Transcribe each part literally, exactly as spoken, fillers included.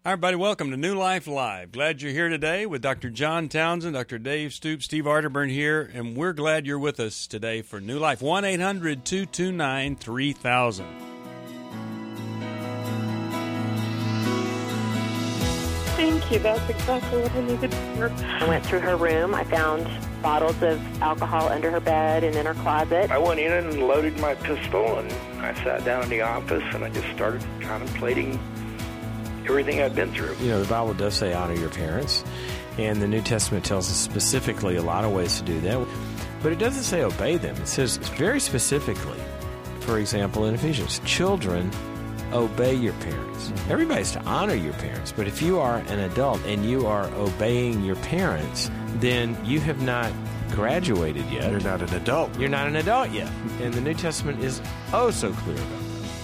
Hi, everybody. Welcome to New Life Live. Glad you're here today with Doctor John Townsend, Doctor Dave Stoops, Steve Arterburn here, and we're glad you're with us today for New Life. one eight hundred two two nine three thousand. Thank you. That's exactly what I needed to hear. I went through her room. I found bottles of alcohol under her bed and in her closet. I went in and loaded my pistol, and I sat down in the office, and I just started contemplating everything I've been through. You know, the Bible does say honor your parents, and the New Testament tells us specifically a lot of ways to do that. But it doesn't say obey them. It says very specifically, for example, in Ephesians, children, obey your parents. Mm-hmm. Everybody's to honor your parents, but if you are an adult and you are obeying your parents, then you have not graduated yet. You're not an adult. You're not an adult yet. And the New Testament is oh so clear about that.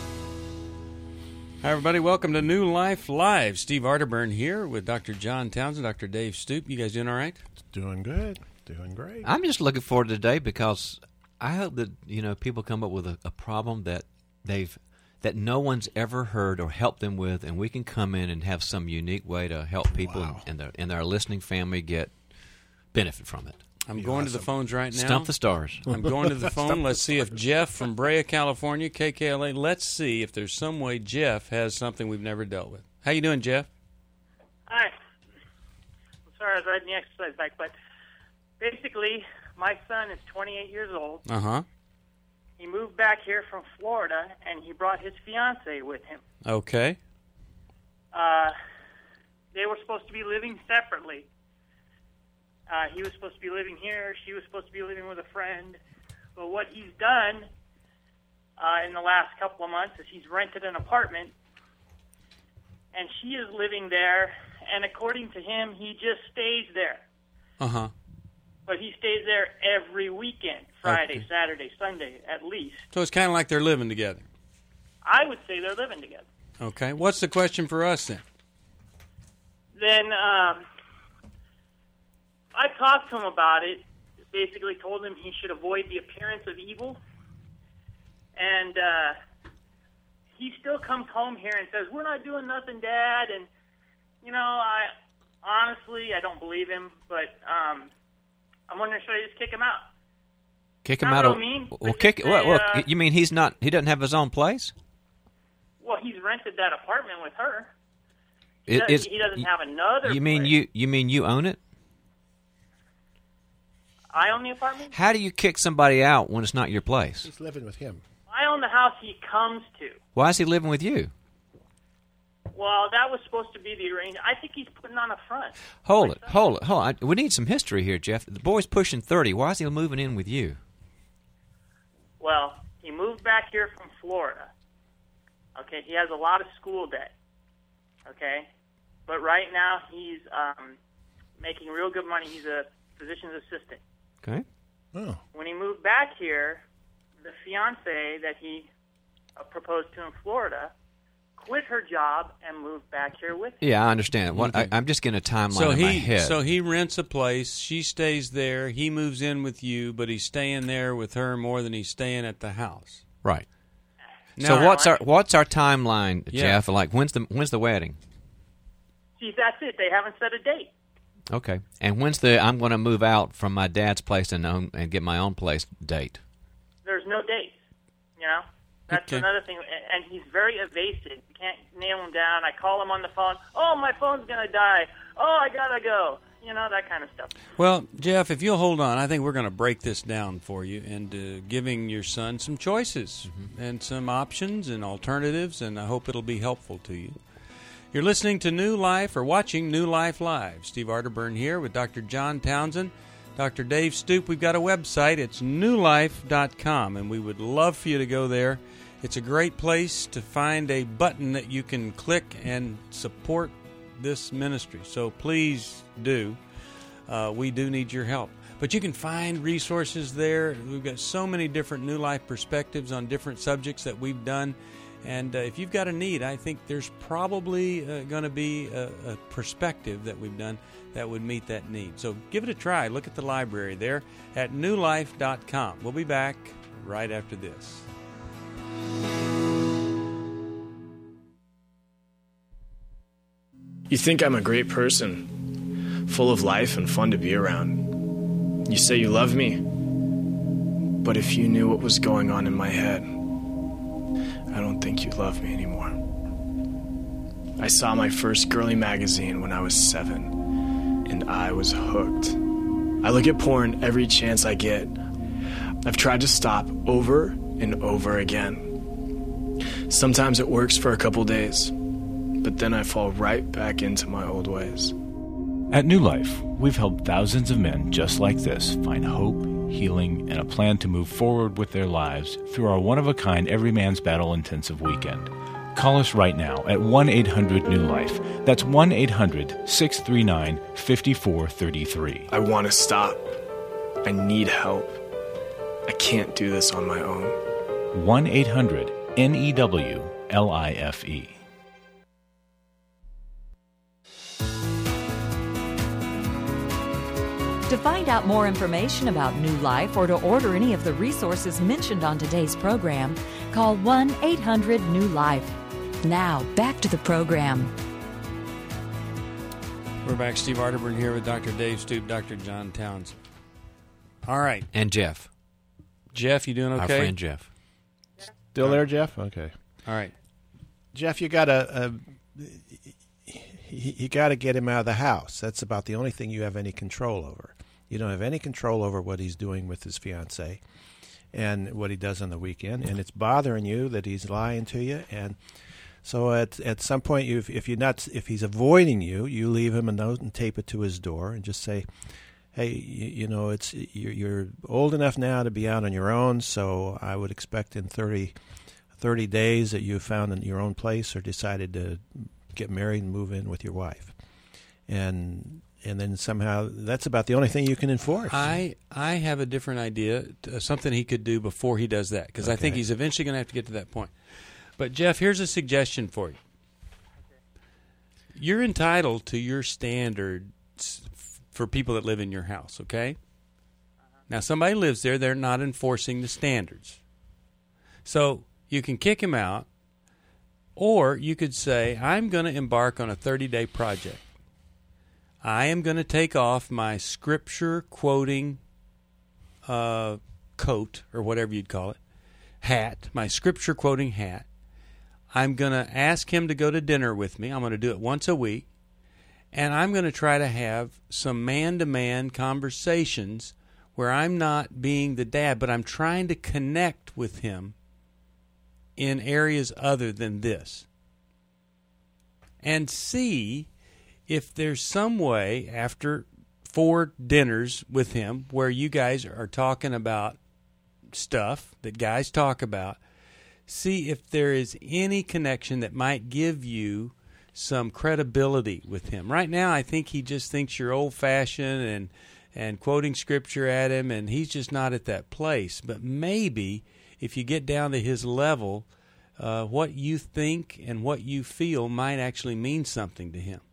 Hi, everybody. Welcome to New Life Live. Steve Arterburn here with Doctor John Townsend, Doctor Dave Stoop. You guys doing all right? Doing good. Doing great. I'm just looking forward to today because I hope that, you know, people come up with a, a problem that they've that no one's ever heard or helped them with, and we can come in and have some unique way to help people Wow. and, their, and their listening family get benefit from it. I'm Be going awesome. to the phones right now. Stump the stars. I'm going to the phone. Let's see if Jeff from Brea, California, K K L A, let's see if there's some way Jeff has something we've never dealt with. How you doing, Jeff? Hi. I'm sorry I was riding the exercise bike, but basically, my son is twenty-eight years old. Uh-huh. He moved back here from Florida, and he brought his fiancée with him. Okay. Uh, they were supposed to be living separately. Uh, he was supposed to be living here. She was supposed to be living with a friend. But what he's done uh, in the last couple of months is he's rented an apartment, and she is living there, and according to him, he just stays there. Uh-huh. But he stays there every weekend, Friday, Okay. Saturday, Sunday, at least. So it's kind of like they're living together. I would say they're living together. Okay. What's the question for us then? Then um, I talked to him about it, basically told him he should avoid the appearance of evil. And uh, he still comes home here and says, we're not doing nothing, Dad. And, you know, I honestly, I don't believe him, but um, I'm wondering, should I just kick him out? Kick him Not out real of mean, but well, just kick. say, What, what, uh, you mean he's not? He doesn't have his own place? Well, he's rented that apartment with her. He, It- does, it's- he doesn't have another You mean place. you? You mean you own it? I own the apartment? How do you kick somebody out when it's not your place? He's living with him. I own the house he comes to. Why is he living with you? Well, that was supposed to be the arrangement. I think he's putting on a front. Hold it, hold it, hold it. We need some history here, Jeff. The boy's pushing thirty. Why is he moving in with you? Well, he moved back here from Florida. Okay, he has a lot of school debt. Okay, but right now he's um, making real good money. He's a physician's assistant. Okay. Oh. When he moved back here, the fiancée that he uh, proposed to in Florida quit her job and moved back here with him. Yeah, I understand. What, I, I'm just getting a timeline So in my he head. so he rents a place. She stays there. He moves in with you, but he's staying there with her more than he's staying at the house. right. Now- so what's our what's our timeline, Yeah. Jeff? Like when's the when's the wedding? See, that's it. They haven't set a date. Okay. And when's the I'm going to move out from my dad's place and own, and get my own place date? There's no date. You know, that's Okay. another thing. A- And he's very evasive. You can't nail him down. I call him on the phone. Oh, my phone's gonna die. Oh, I gotta go. You know, that kind of stuff. Well, Jeff, if you'll hold on, I think we're going to break this down for you and uh, giving your son some choices and some options and alternatives, and I hope it'll be helpful to you. You're listening to New Life or watching New Life Live. Steve Arterburn here with Doctor John Townsend, Doctor Dave Stoop. We've got a website. It's new life dot com, and we would love for you to go there. It's a great place to find a button that you can click and support this ministry. So please do. Uh, we do need your help. But you can find resources there. We've got so many different New Life perspectives on different subjects that we've done. And uh, if you've got a need, I think there's probably uh, going to be a, a perspective that we've done that would meet that need. So give it a try. Look at the library there at new life dot com. We'll be back right after this. You think I'm a great person, full of life and fun to be around. You say you love me, but if you knew what was going on in my head, I don't think you love me anymore. I saw my first girly magazine when I was seven, and I was hooked. I look at porn every chance I get. I've tried to stop over and over again. Sometimes it works for a couple days, but then I fall right back into my old ways. At New Life, we've helped thousands of men just like this find hope, healing, and a plan to move forward with their lives through our one-of-a-kind Every Man's Battle intensive weekend. Call us right now at one eight hundred new life. That's one eight hundred six three nine five four three three. I want to stop. I need help. I can't do this on my own. one eight hundred N E W L I F E. To find out more information about New Life or to order any of the resources mentioned on today's program, call one eight hundred new life. Now, back to the program. We're back. Steve Arterburn here with Doctor Dave Stoop, Doctor John Townsend. All right. And Jeff. Jeff, you doing okay? Our friend Jeff. Still there, Jeff? Okay. All right. Jeff, you got to uh, you got to get him out of the house. That's about the only thing you have any control over. You don't have any control over what he's doing with his fiancée and what he does on the weekend, and it's bothering you that he's lying to you. And so at at some point, you if you're not if he's avoiding you, you leave him a note and tape it to his door and just say, "Hey, you, you know, it's you're, you're old enough now to be out on your own, so I would expect in thirty, thirty days that you found your own place or decided to get married and move in with your wife." And and then somehow that's about the only thing you can enforce. I I have a different idea, uh, something he could do before he does that, because okay. I think he's eventually going to have to get to that point. But, Jeff, here's a suggestion for you. You're entitled to your standards for people that live in your house, okay? Now, somebody lives there. They're not enforcing the standards. So you can kick him out, or you could say, I'm going to embark on a thirty-day project. I am going to take off my scripture-quoting uh, coat, or whatever you'd call it, hat, my scripture-quoting hat. I'm going to ask him to go to dinner with me. I'm going to do it once a week. And I'm going to try to have some man-to-man conversations where I'm not being the dad, but I'm trying to connect with him in areas other than this. And see if there's some way after four dinners with him where you guys are talking about stuff that guys talk about, see if there is any connection that might give you some credibility with him. Right now, I think he just thinks you're old-fashioned and, and quoting scripture at him, and he's just not at that place. But maybe if you get down to his level, uh, what you think and what you feel might actually mean something to him.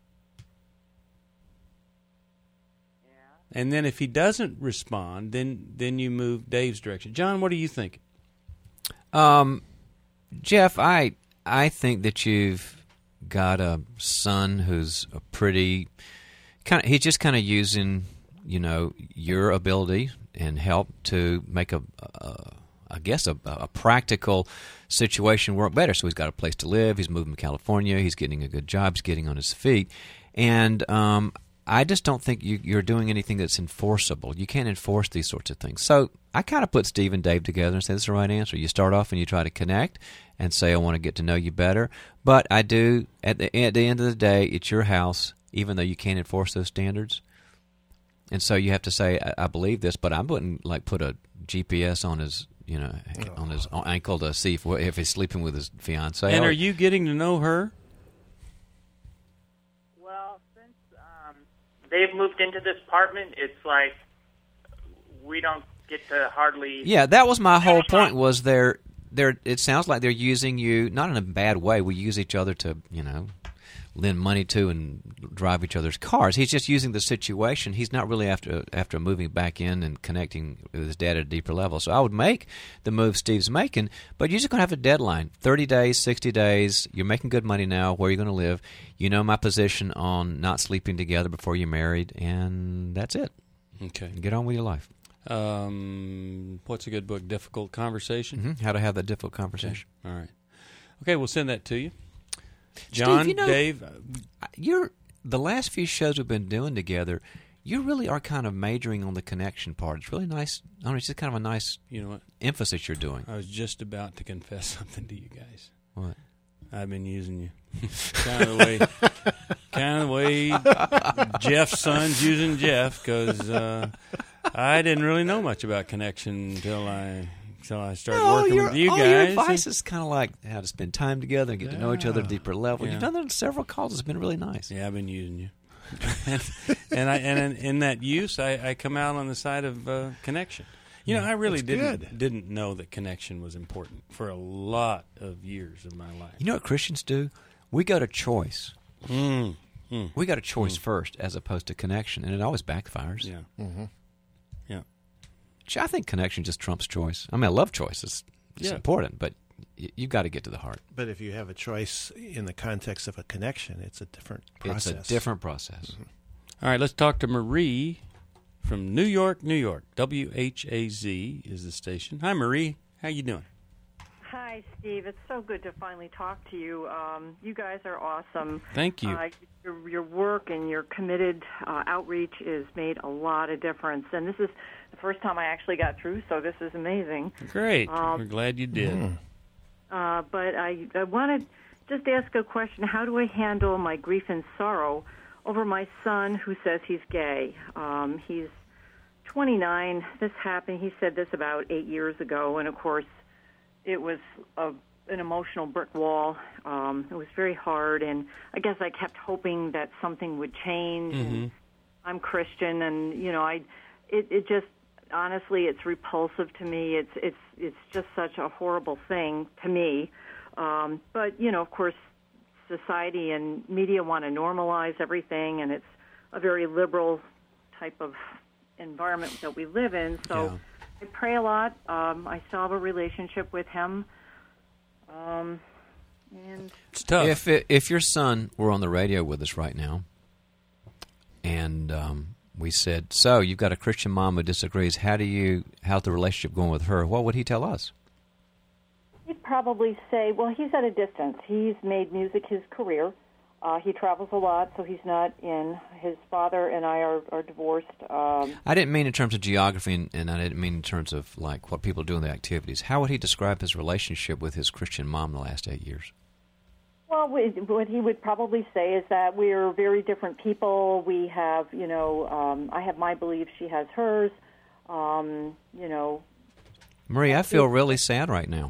Yeah. And then if he doesn't respond, then, then you move Dave's direction. John, what are you thinking? Um, Jeff, I I think that you've got a son who's a pretty kind of, he's just kind of using, you know, your ability and help to make a, a I guess a, a practical situation work better. So he's got a place to live. He's moving to California. He's getting a good job. He's getting on his feet, and um, I just don't think you, you're doing anything that's enforceable. You can't enforce these sorts of things. So I kind of put Steve and Dave together and say, this is the right answer. You start off and you try to connect and say, I want to get to know you better. But I do, at the, at the end of the day, it's your house, even though you can't enforce those standards. And so you have to say, I, I believe this, but I wouldn't like put a G P S on his, you know, oh. on his ankle to see if, if he's sleeping with his fiancée. And are you getting to know her? They've moved into this apartment. It's like we don't get to hardly. Yeah, that was my whole point. Was they're they're. It sounds like they're using you not in a bad way. We use each other to, you know, lend money to and drive each other's cars. He's just using the situation. He's not really after after moving back in and connecting with his dad at a deeper level. So I would make the move Steve's making, but you're just going to have a deadline. thirty days, sixty days. You're making good money now. Where are you going to live? You know my position on not sleeping together before you're married, and that's it. Okay. Get on with your life. Um, what's a good book? Difficult Conversation? Mm-hmm. How to have that difficult conversation. Okay. All right. Okay, we'll send that to you. John, Steve, you know, Dave, you're the last few shows we've been doing together. You really are kind of majoring on the connection part. It's really nice. I don't know, it's just kind of a nice, you know what, emphasis you're doing. I was just about to confess something to you guys. What? I've been using you, kind of the way, kind of the way Jeff's son's using Jeff, because uh, I didn't really know much about connection until I. So I started no, working with you all guys. Your advice is kind of like how to spend time together and get yeah. to know each other at a deeper level. Yeah. You've done that on several calls. It's been really nice. Yeah, I've been using you. and, and I and in, in that use, I, I come out on the side of uh, connection. You know, I really That's didn't good. didn't know that connection was important for a lot of years of my life. You know what Christians do? We go to choice. Mm. Mm. We got a choice Mm. first as opposed to connection, and it always backfires. Yeah. Mm-hmm. Yeah. I think connection just trumps choice. I mean, I love choice. It's, it's Yeah. important, but y- you've got to get to the heart. But if you have a choice in the context of a connection, it's a different process. It's a different process. Mm-hmm. All right, let's talk to Marie from New York, New York. W H A Z is the station. Hi, Marie. How you doing? Hi, Steve. It's so good to finally talk to you. Um, you guys are awesome. Thank you. Uh, your, your work and your committed uh, outreach has made a lot of difference. And this is the first time I actually got through, so this is amazing. Great. Um, We're glad you did. Mm. Uh, but I, I wanted just ask a question. How do I handle my grief and sorrow over my son who says he's gay? Um, he's twenty-nine. This happened, he said this about eight years ago, and of course it was a, an emotional brick wall. Um, it was very hard, and I guess I kept hoping that something would change. Mm-hmm. And I'm Christian, and, you know, I, it, it just, honestly, it's repulsive to me. It's it's it's just such a horrible thing to me. Um, but, you know, of course, society and media want to normalize everything, and it's a very liberal type of environment that we live in. So Yeah. I pray a lot. Um, I still have a relationship with him. Um, and It's tough. If it, if your son were on the radio with us right now, and um, we said, "So you've got a Christian mom who disagrees. How do you? How's the relationship going with her?" What would he tell us? he'd probably say, well, he's at a distance. He's made music his career. Uh, he travels a lot, so he's not in. His father and I are, are divorced. Um, I didn't mean in terms of geography, and, and I didn't mean in terms of like what people do in the activities. How would he describe his relationship with his Christian mom the last eight years? Well, we, what he would probably say is that we're very different people. We have, you know, um, I have my beliefs, she has hers. Um, you know, Marie, I feel really sad right now.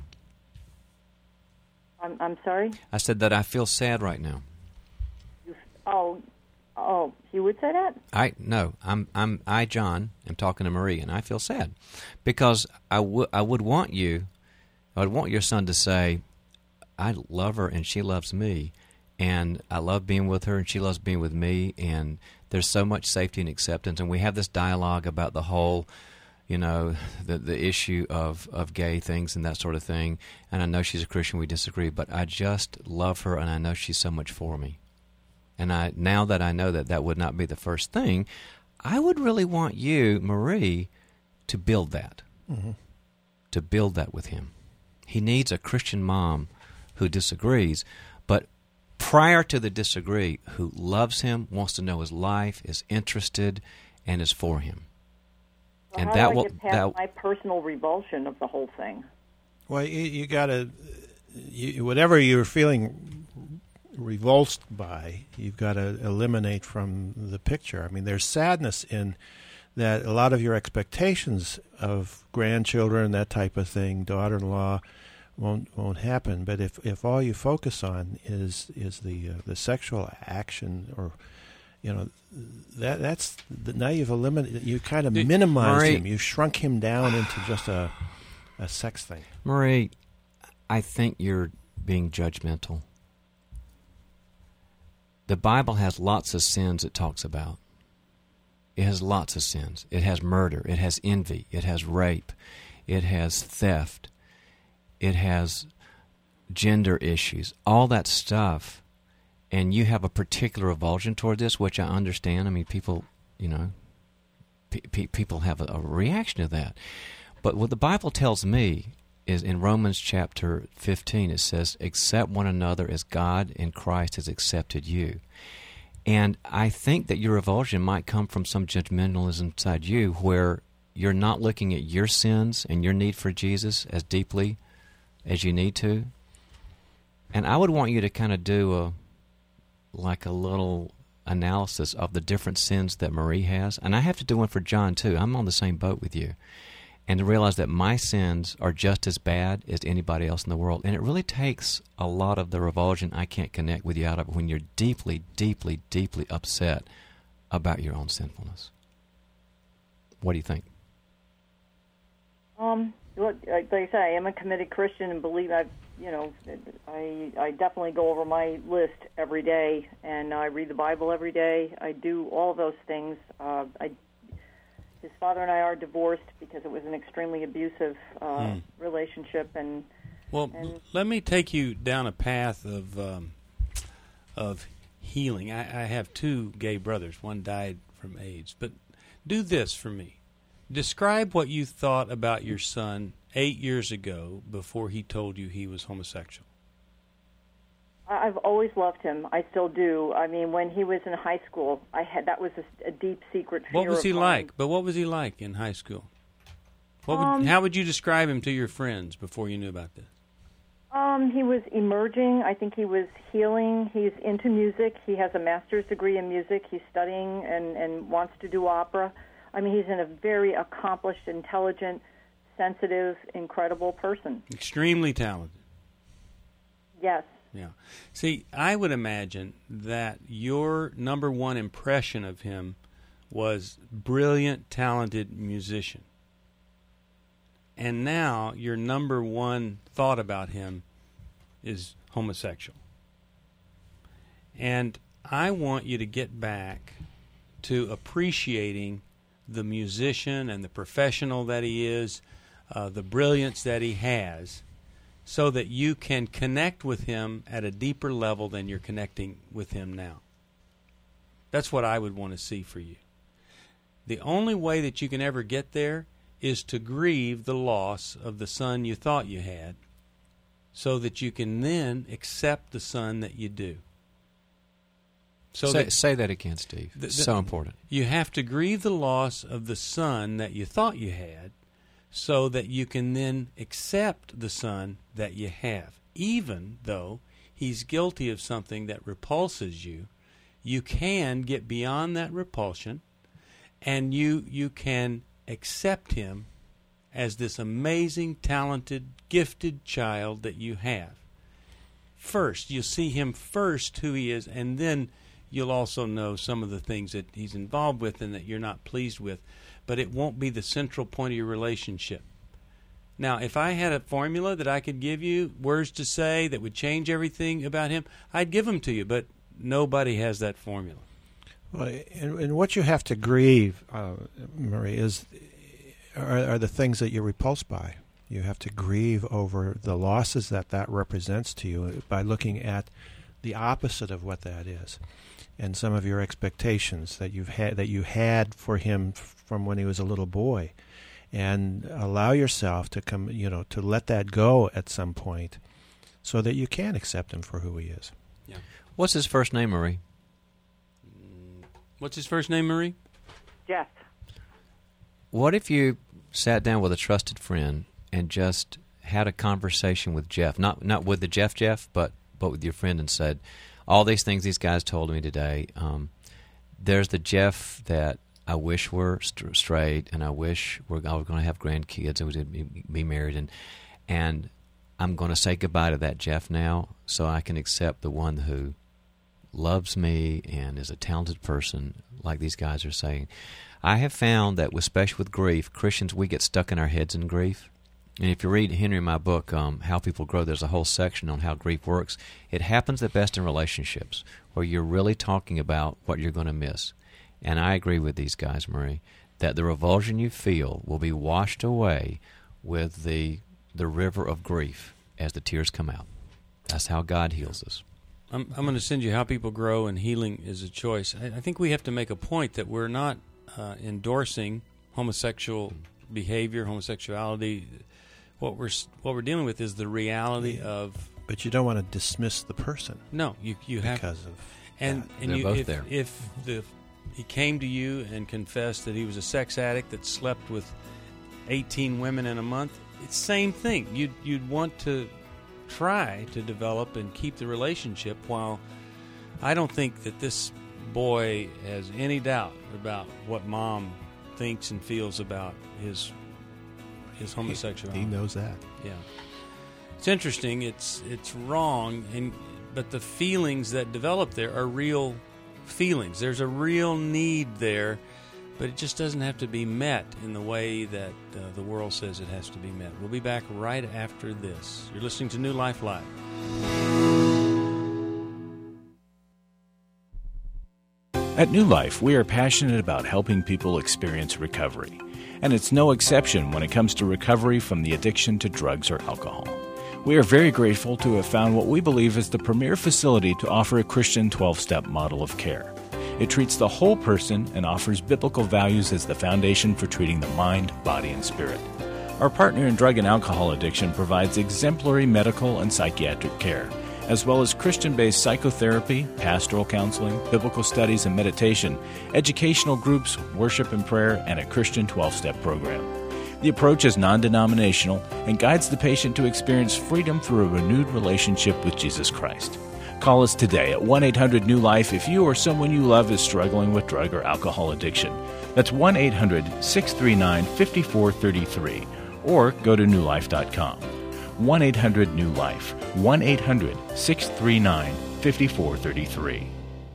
I'm, I'm sorry. I said that I feel sad right now. Oh, oh, you would say that? I no, I'm I'm I John am talking to Marie, and I feel sad because I would I would want you, I would want your son to say, I love her and she loves me, and I love being with her and she loves being with me, and there's so much safety and acceptance, and we have this dialogue about the whole, you know, the the issue of, of gay things and that sort of thing, and I know she's a Christian, we disagree, but I just love her and I know she's so much for me. And I now that I know that that would not be the first thing, I would really want you, Marie, to build that, mm-hmm. to build that with him. He needs a Christian mom who disagrees, but prior to the disagree, who loves him, wants to know his life, is interested, and is for him. Well, and how that do I will get past that my personal revulsion of the whole thing? Well, you, you got to, you, whatever you're feeling revulsed by, you've got to eliminate from the picture. I mean, there's sadness in that a lot of your expectations of grandchildren, that type of thing, daughter-in-law, won't won't happen. But if, if all you focus on is is the uh, the sexual action, or you know, that that's the, now you've eliminated, you kind of minimized Marie, him, you shrunk him down into just a a sex thing. the Bible has lots of sins it talks about. It has lots of sins. It has murder. It has envy. It has rape. It has theft. It has gender issues. All that stuff. And you have a particular revulsion toward this, which I understand. I mean, people, you know, pe- pe- people have a, a reaction to that. But what the Bible tells me is in Romans chapter fifteen, it says, accept one another as God in Christ has accepted you. And I think that your revulsion might come from some judgmentalism inside you where you're not looking at your sins and your need for Jesus as deeply as you need to. And I would want you to kind of do a like a little analysis of the different sins that Marie has. And I have to do one for John, too. I'm on the same boat with you. And to realize that my sins are just as bad as anybody else in the world. And it really takes a lot of the revulsion I can't connect with you out of when you're deeply, deeply, deeply upset about your own sinfulness. What do you think? Um, look, like I say, I am a committed Christian and believe I, you know, I I definitely go over my list every day, and I read the Bible every day. I do all of those things. Uh, I. His father and I are divorced because it was an extremely abusive uh, hmm. relationship. And well, and let me take you down a path of um, of healing. I, I have two gay brothers. One died from AIDS. But do this for me. Describe what you thought about your son eight years ago before he told you he was homosexual. I've always loved him. I still do. I mean, when he was in high school, I had that was a, a deep secret fear. What was he of like? mine. But what was he like in high school? What would, Um, how would you describe him to your friends before you knew about this? Um, he was emerging. I think he was healing. He's into music. He has a master's degree in music. He's studying and, and wants to do opera. I mean, he's in a very accomplished, intelligent, sensitive, incredible person. Extremely talented. Yes. Yeah. See, I would imagine that your number one impression of him was brilliant, talented musician. And now your number one thought about him is homosexual. And I want you to get back to appreciating the musician and the professional that he is, uh, the brilliance that he has, so that you can connect with him at a deeper level than you're connecting with him now. That's what I would want to see for you. The only way that you can ever get there is to grieve the loss of the son you thought you had, so that you can then accept the son that you do. So say, that, say that again, Steve. The, the, so important. You have to grieve the loss of the son that you thought you had, so that you can then accept the son that you have. Even though he's guilty of something that repulses you, you can get beyond that repulsion, and you you can accept him as this amazing, talented, gifted child that you have. First, you'll see him first who he is, and then you'll also know some of the things that he's involved with and that you're not pleased with. But it won't be the central point of your relationship. Now, if I had a formula that I could give you, words to say that would change everything about him, I'd give them to you, but nobody has that formula. Well, and, and what you have to grieve, uh, Marie, is are, are the things that you're repulsed by. You have to grieve over the losses that that represents to you by looking at the opposite of what that is, and some of your expectations that you've had that you had for him from when he was a little boy, and allow yourself to come, you know, to let that go at some point, so that you can accept him for who he is. Yeah. What's his first name, Marie? What's his first name, Marie? Jeff. What if you sat down with a trusted friend and just had a conversation with Jeff, not not with the Jeff Jeff, but but with your friend, and said, all these things these guys told me today, um, there's the Jeff that I wish were st- straight, and I wish we're, I was going to have grandkids and we'd be, be married, and and I'm going to say goodbye to that Jeff now so I can accept the one who loves me and is a talented person, like these guys are saying. I have found that, especially with grief, Christians, we get stuck in our heads in grief, And if you read Henry, my book, um, How People Grow, there's a whole section on how grief works. It happens at best in relationships where you're really talking about what you're going to miss. And I agree with these guys, Marie, that the revulsion you feel will be washed away with the the river of grief as the tears come out. That's how God heals us. I'm, I'm going to send you How People Grow, and Healing is a Choice. I, I think we have to make a point that we're not uh, endorsing homosexual behavior, homosexuality. What we're what we're dealing with is the reality of. But you don't want to dismiss the person. No, you you have because of and that. and They're you both if, there. if the he came to you and confessed that he was a sex addict that slept with eighteen women in a month, it's the same thing. You'd you'd want to try to develop and keep the relationship. While I don't think that this boy has any doubt about what mom thinks and feels about his his homosexuality. He, he knows that. Yeah, it's interesting. It's it's wrong, and but the feelings that develop there are real feelings. There's a real need there, but it just doesn't have to be met in the way that uh, the world says it has to be met. We'll be back right after this. You're listening to New Life Live. At New Life, we are passionate about helping people experience recovery. And it's no exception when it comes to recovery from the addiction to drugs or alcohol. We are very grateful to have found what we believe is the premier facility to offer a Christian twelve-step model of care. It treats the whole person and offers biblical values as the foundation for treating the mind, body, and spirit. Our partner in drug and alcohol addiction provides exemplary medical and psychiatric care, as well as Christian-based psychotherapy, pastoral counseling, biblical studies and meditation, educational groups, worship and prayer, and a Christian twelve-step program. The approach is non-denominational and guides the patient to experience freedom through a renewed relationship with Jesus Christ. Call us today at one eight hundred new life if you or someone you love is struggling with drug or alcohol addiction. That's one eight hundred six three nine five four three three, or go to new life dot com. one eight hundred new life, one eight hundred six three nine five four three three.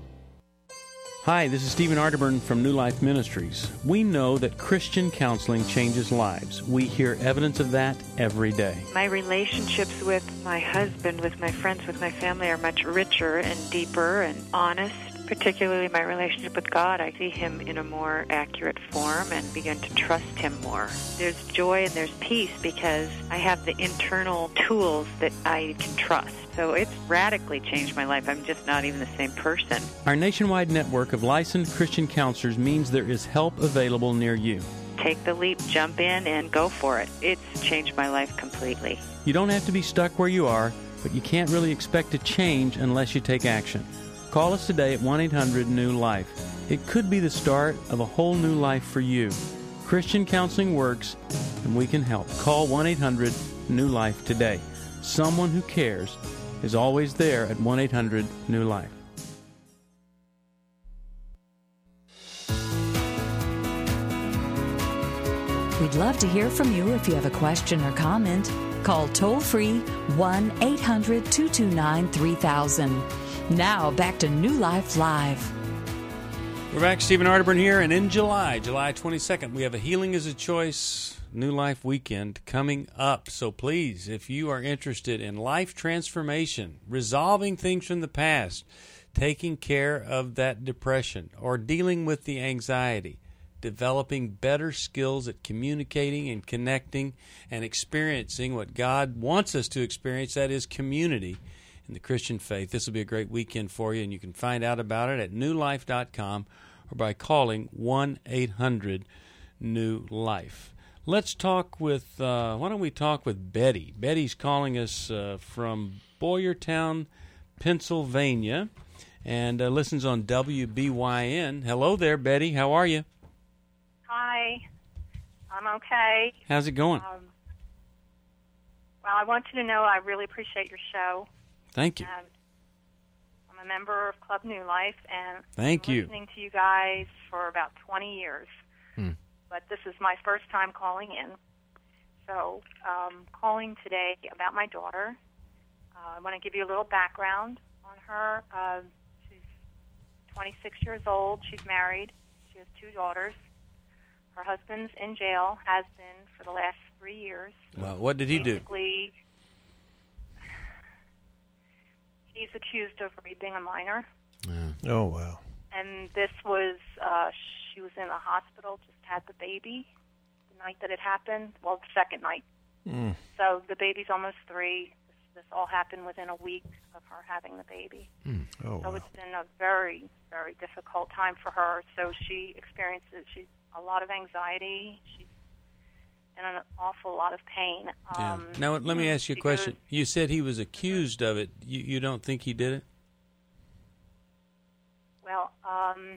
Hi, this is Stephen Arterburn from New Life Ministries. We know that Christian counseling changes lives. We hear evidence of that every day. My relationships with my husband, with my friends, with my family are much richer and deeper and honest. Particularly my relationship with God, I see Him in a more accurate form and begin to trust Him more. There's joy and there's peace because I have the internal tools that I can trust. So it's radically changed my life. I'm just not even the same person. Our nationwide network of licensed Christian counselors means there is help available near you. Take the leap, jump in, and go for it. It's changed my life completely. You don't have to be stuck where you are, but you can't really expect to change unless you take action. Call us today at one eight hundred new life. It could be the start of a whole new life for you. Christian counseling works, and we can help. Call one eight hundred new life today. Someone who cares is always there at one eight hundred new life. We'd love to hear from you if you have a question or comment. Call toll-free one eight hundred two two nine three thousand. Now, back to New Life Live. We're back. Stephen Arterburn here, and in July, July twenty-second, we have a Healing is a Choice New Life weekend coming up. So please, if you are interested in life transformation, resolving things from the past, taking care of that depression, or dealing with the anxiety, developing better skills at communicating and connecting and experiencing what God wants us to experience, that is community in the Christian faith. This will be a great weekend for you, and you can find out about it at new life dot com or by calling one eight hundred new life. Let's talk with, uh, why don't we talk with Betty? Betty's calling us uh, from Boyertown, Pennsylvania, and uh, listens on W B Y N. Hello there, Betty. How are you? Hi. I'm okay. How's it going? Um, well, I want you to know I really appreciate your show. Thank you. And I'm a member of Club New Life, and Thank I'm you. listening to you guys for about twenty years. Hmm. But this is my first time calling in. So um, calling today about my daughter. Uh, I want to give you a little background on her. Uh, she's twenty-six years old. She's married. She has two daughters. Her husband's in jail, has been for the last three years. Well, what did he do? Basically, he's accused of raping a minor. Oh, wow. And this was, uh, she was in the hospital, just had the baby the night that it happened. Well, the second night. Mm. So the baby's almost three. This, this all happened within a week of her having the baby. Mm. Oh, so wow. it's been a very, very difficult time for her. So she experiences she's a lot of anxiety. She's in an awful lot of pain. Yeah. Um, Now, let me ask you a she question. goes- You said he was accused of it. You, you don't think he did it? Well, um,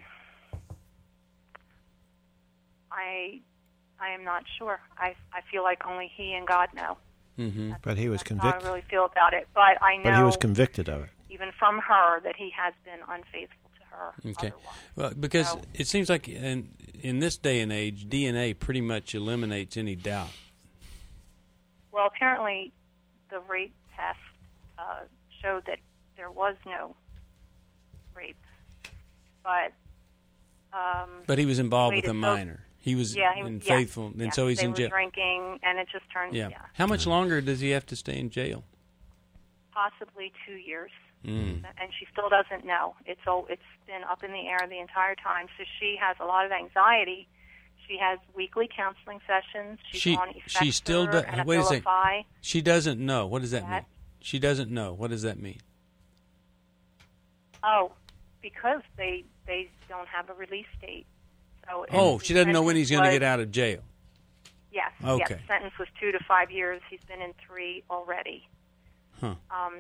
I I am not sure. I I feel like only he and God know. Mm-hmm. But he was That's how convicted. I really feel about it. But I know But he was convicted of it. even from her that he has been unfaithful to her. Okay. Well, because So- it seems like in, in this day and age, D N A pretty much eliminates any doubt. Well, apparently the rape test uh, showed that there was no rape. But um, But he was involved with waited a so- minor. He was yeah, he, in yeah, faithful, and yeah, so he's they in were jail. drinking, and it just turned Yeah. yeah, How much longer does he have to stay in jail? possibly two years. Mm. And she still doesn't know. It's all, it's been up in the air the entire time. So she has a lot of anxiety. She has weekly counseling sessions. She's She on she still Effexor does. and Wait a second. Abilify. She doesn't know. What does that That- mean? She doesn't know. What does that mean? Oh, because they they don't have a release date. So Oh, the she doesn't know when he's going to sentence get was- out of jail. Yes. Okay. Yes. The sentence was two to five years. He's been in three already. Huh. Um,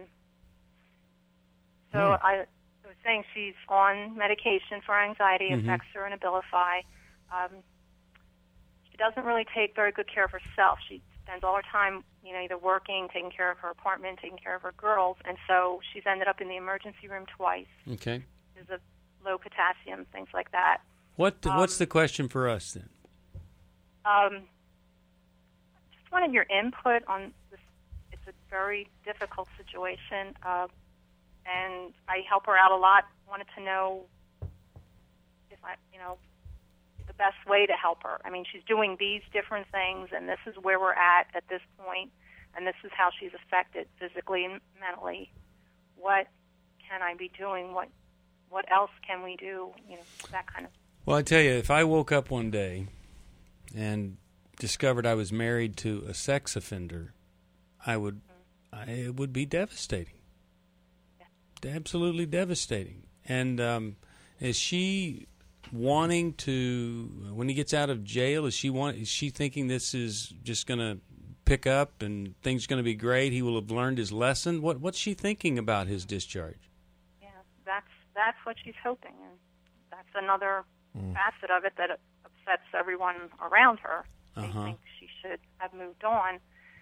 so Hmm. I was saying she's on medication for anxiety, Mhm. Effexor and Abilify. Um, she doesn't really take very good care of herself. She spends all her time, you know, either working, taking care of her apartment, taking care of her girls, and so she's ended up in the emergency room twice. Okay. There's a low potassium, things like that. What What's Um, the question for us then? Um, just wanted your input on this. It's a very difficult situation, uh, and I help her out a lot. Wanted to know if I, you know, the best way to help her. I mean, she's doing these different things, and this is where we're at at this point, and this is how she's affected physically and mentally. What can I be doing? What What else can we do? You know, that kind of. Well, I tell you, if I woke up one day and discovered I was married to a sex offender, I would, I, it would be devastating. Absolutely devastating. And um, is she wanting to, when he gets out of jail, is she want, is she thinking this is just going to pick up and things going to be great? He will have learned his lesson. What What's she thinking about his discharge? Yeah, that's that's what she's hoping, and that's another Mm. facet of it that upsets everyone around her. They Uh-huh. think she should have moved on.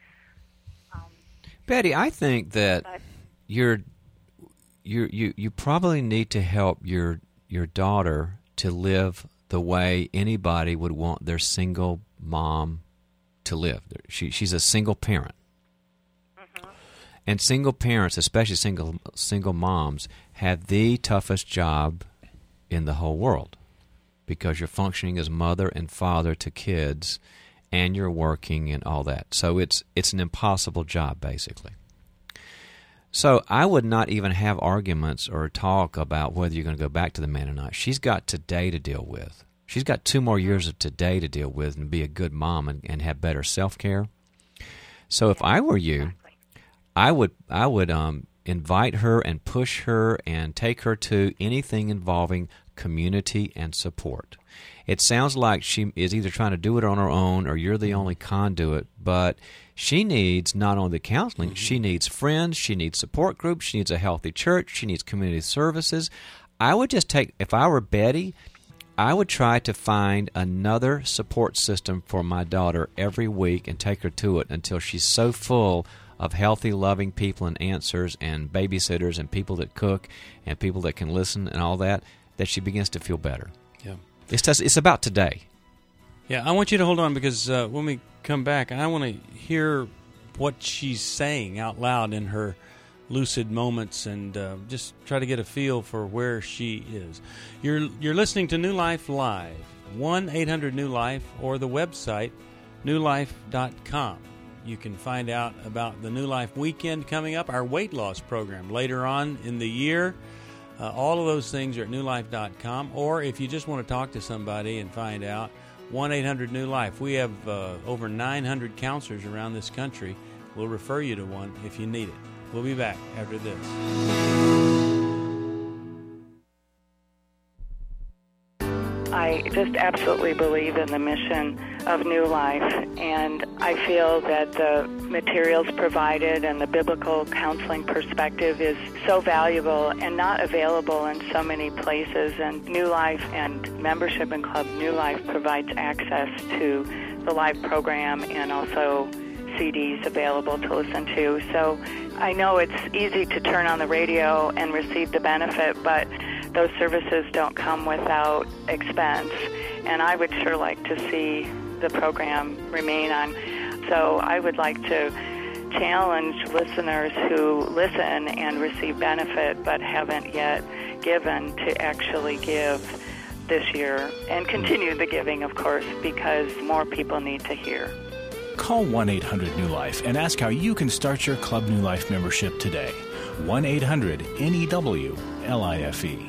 Betty, I think that But- you're, you you you probably need to help your your daughter to live the way anybody would want their single mom to live. She she's a single parent. And single parents, especially single single moms, have the toughest job in the whole world because you're functioning as mother and father to kids, and you're working and all that. So it's it's an impossible job, basically. So I would not even have arguments or talk about whether you're going to go back to the man or not. She's got today to deal with. She's got two more years of today to deal with and be a good mom and, and have better self-care. So if I were you, I would I would um, invite her and push her and take her to anything involving community and support. It sounds like she is either trying to do it on her own or you're the only conduit, but she needs not only the counseling, mm-hmm. she needs friends, she needs support groups, she needs a healthy church, she needs community services. I would just take, if I were Betty, I would try to find another support system for my daughter every week and take her to it until she's so full of healthy, loving people and answers and babysitters and people that cook and people that can listen and all that, that she begins to feel better. Yeah. It's just, it's about today. Yeah, I want you to hold on because uh, when we come back, I want to hear what she's saying out loud in her lucid moments and uh, just try to get a feel for where she is. You're you're listening to New Life Live, one eight hundred new life, or the website new life dot com. You can find out about the New Life Weekend coming up, our weight loss program later on in the year. Uh, all of those things are at new life dot com. Or if you just want to talk to somebody and find out, one eight hundred new life. We have uh, over nine hundred counselors around this country. We'll refer you to one if you need it. We'll be back after this. I just absolutely believe in the mission of New Life, and I feel that the materials provided and the biblical counseling perspective is so valuable and not available in so many places. And New Life and membership in Club New Life provides access to the live program and also C Ds available to listen to. So I know it's easy to turn on the radio and receive the benefit, but those services don't come without expense, and I would sure like to see the program remain on. So I would like to challenge listeners who listen and receive benefit but haven't yet given to actually give this year and continue the giving, of course, because more people need to hear. Call one eight hundred new life and ask how you can start your Club New Life membership today. one eight hundred N E W L I F E.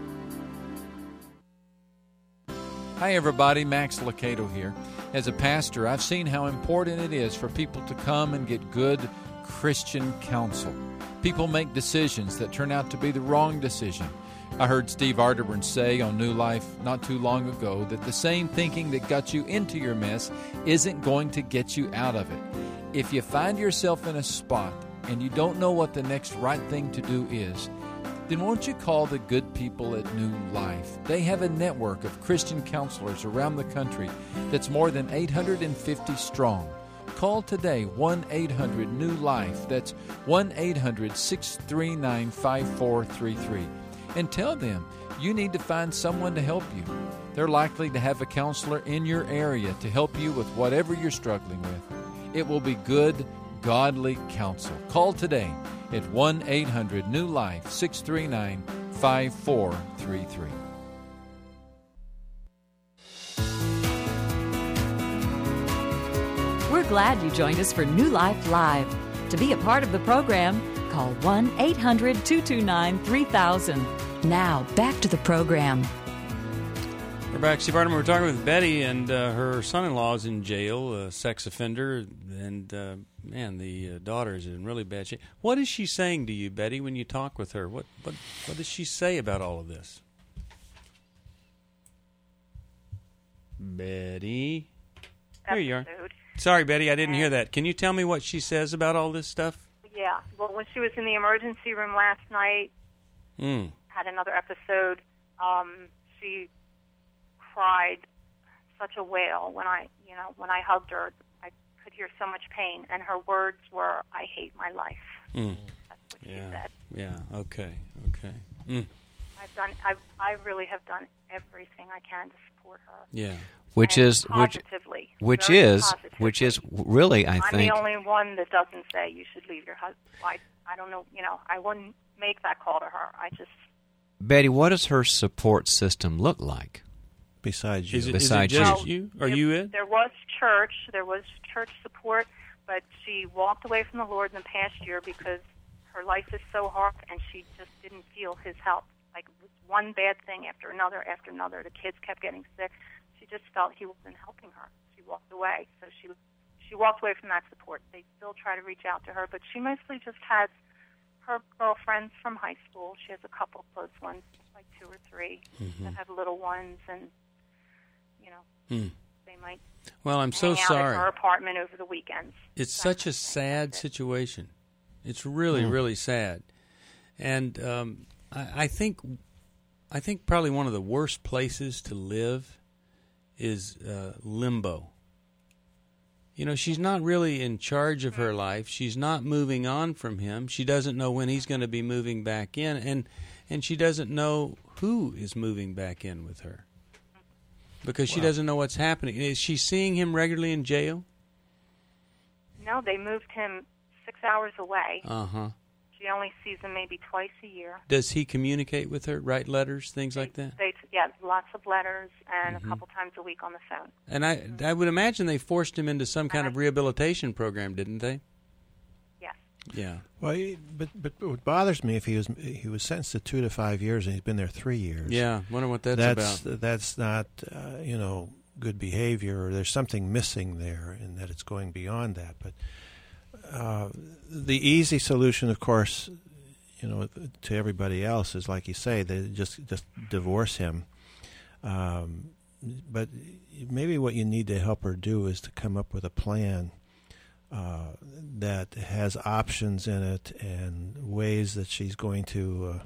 Hi, everybody. Max Lucado here. As a pastor, I've seen how important it is for people to come and get good Christian counsel. People make decisions that turn out to be the wrong decision. I heard Steve Arterburn say on New Life not too long ago that the same thinking that got you into your mess isn't going to get you out of it. If you find yourself in a spot and you don't know what the next right thing to do is, then won't you call the good people at New Life? They have a network of Christian counselors around the country that's more than eight hundred fifty strong. Call today, one eight hundred new life. That's one eight hundred six three nine five four three three. And tell them you need to find someone to help you. They're likely to have a counselor in your area to help you with whatever you're struggling with. It will be good, godly counsel. Call today at one eight hundred new life, six three nine five four three three. We're glad you joined us for New Life Live. To be a part of the program, call one eight hundred two two nine three thousand. Now, back to the program. We're back. Steve Arterburn, we're talking with Betty, and uh, her son-in-law is in jail, a sex offender, and, uh, man, the uh, daughter is in really bad shape. What is she saying to you, Betty, when you talk with her? What, what, what does she say about all of this? Betty? Here you are. Sorry, Betty, I didn't hear that. Can you tell me what she says about all this stuff? Yeah. Well, when she was in the emergency room last night, Mm. had another episode, um, she cried such a wail when I, you know, when I hugged her. I could hear so much pain, and her words were, "I hate my life." Mm. That's what yeah. she said. Yeah. Okay. Okay. Mm. I've done. I I really have done everything I can to support her. Yeah. Which and is which, positively, which very is positively. which is really, I I'm think. the only one that doesn't say you should leave your husband. I I don't know. You know, I wouldn't make that call to her. I just. Betty, what does her support system look like? Besides you, Is it, Besides is it just Well, you? Are there, you it? There was church. There was church support, but she walked away from the Lord in the past year because her life is so hard, and she just didn't feel His help. Like it was one bad thing after another after another. The kids kept getting sick. She just felt He wasn't helping her. She walked away. So she she walked away from that support. They still try to reach out to her, but she mostly just has her girlfriends from high school. She has a couple close ones, like two or three, Mhm. that have little ones, and you know, Mm. they might. Well, I'm so hang out sorry. at her apartment over the weekends. It's such a sad situation. It's really, Mm. really sad, and um, I, I think, I think probably one of the worst places to live is uh, limbo. You know, she's not really in charge of her life. She's not moving on from him. She doesn't know when he's going to be moving back in, and and she doesn't know who is moving back in with her because she Wow. doesn't know what's happening. Is she seeing him regularly in jail? No, they moved him six hours away. Uh huh. She only sees him maybe twice a year. Does he communicate with her, write letters, things like that? They, yes, yeah, lots of letters and Mhm. a couple times a week on the phone. And I, I would imagine they forced him into some kind of rehabilitation program, didn't they? Yes. Yeah. Well, he, but but what bothers me if he was he was sentenced to two to five years and he's been there three years. Yeah, wonder what that's that's about. That's not uh, you know good behavior, or there's something missing there, in that it's going beyond that. But uh, the easy solution, of course, you know, to everybody else is, like you say, they just just divorce him. Um, but maybe what you need to help her do is to come up with a plan uh, that has options in it and ways that she's going to uh,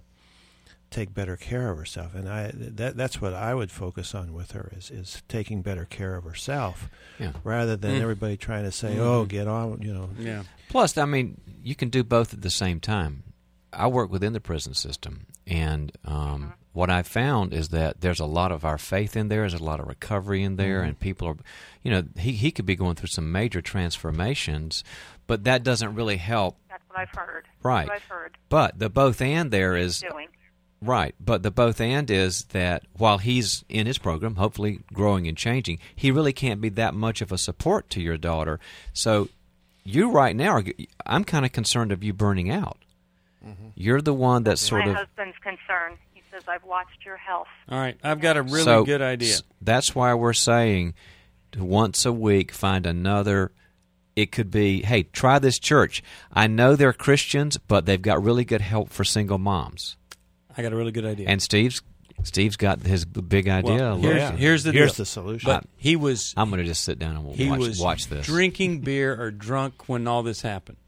take better care of herself. And I that that's what I would focus on with her, is is taking better care of herself, Yeah. rather than Mm. everybody trying to say, Mhm. "Oh, get on," you know. Yeah. Plus, I mean, you can do both at the same time. I work within the prison system, and um, what I found is that there's a lot of our faith in there. There's a lot of recovery in there, Mhm. and people are, you know, he he could be going through some major transformations, but that doesn't really help. That's what I've heard. Right. That's what I've heard. But the both and there is Doing. right. But the both and is that while he's in his program, hopefully growing and changing, he really can't be that much of a support to your daughter. So you right now are. I'm kind of concerned of you burning out. Mm-hmm. You're the one that's sort My of. husband's concerned. He says, I've watched your health. All right, I've got a really So, good idea. s- That's why we're saying to once a week find another. It could be, hey, try this church. I know they're Christians, but they've got really good help for single moms. I got a really good idea. And Steve's Steve's got his b- big idea. Well, Look, here's, here's the Here's deal. the solution. But he was I'm going to just sit down and he watch, was watch this. drinking beer or drunk when all this happened.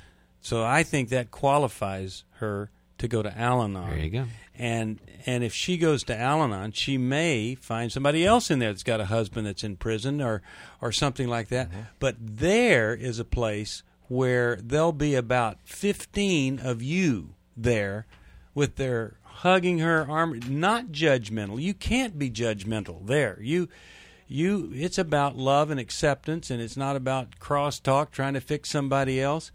So I think that qualifies her to go to Al-Anon. There you go. And and if she goes to Al-Anon, she may find somebody else in there that's got a husband that's in prison or or something like that. Mm-hmm. But there is a place where there'll be about fifteen of you there with their hugging her arm, not judgmental. You can't be judgmental there. You you it's about love and acceptance, and it's not about crosstalk trying to fix somebody else.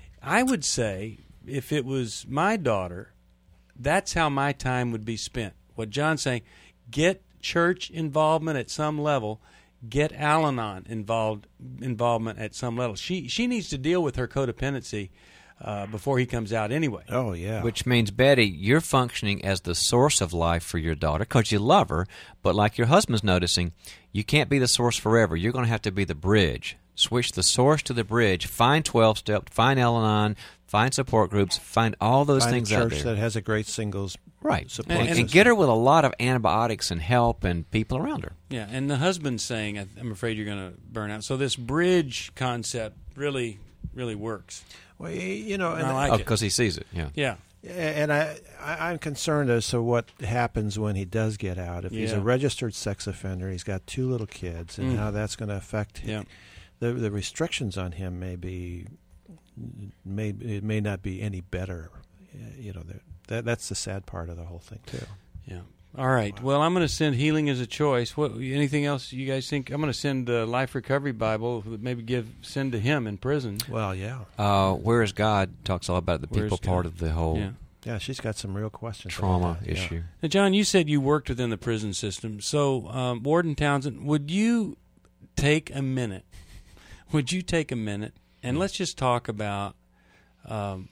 I would say if it was my daughter, that's how my time would be spent. What John's saying, get church involvement at some level, get Al-Anon involved involvement at some level. She she needs to deal with her codependency uh, before he comes out anyway. Oh, yeah. Which means, Betty, you're functioning as the source of life for your daughter because you love her, but like your husband's noticing, you can't be the source forever. You're going to have to be the bridge. Switch the source to the bridge. Find twelve-step, find Al-Anon, find support groups, find all those Find things a out church there. that has a great singles Right. support And, and system. get her with a lot of antibiotics and help and people around her. Yeah, and the husband's saying, I- I'm afraid you're going to burn out. So this bridge concept really, really works. Well, y- you know, and I like Oh, it. because he sees it, yeah. Yeah. And I, I, I'm concerned as to what happens when he does get out. If he's Yeah. a registered sex offender, he's got two little kids, and Mm. how that's going to affect him. Yeah. The the restrictions on him may be, may it may not be any better. Uh, You know, that that's the sad part of the whole thing too. Yeah. All right. Well, I'm going to send Healing as a Choice. What? Anything else you guys think? I'm going to send the Life Recovery Bible. Maybe give send to him in prison. Well, yeah. Uh, Where is God talks all about the Where people is part God? of the whole Yeah. Yeah, she's got some real questions. trauma about that, yeah. issue. Now, John, you said you worked within the prison system. So, um, Warden Townsend, would you take a minute? Would you take a minute and let's just talk about um,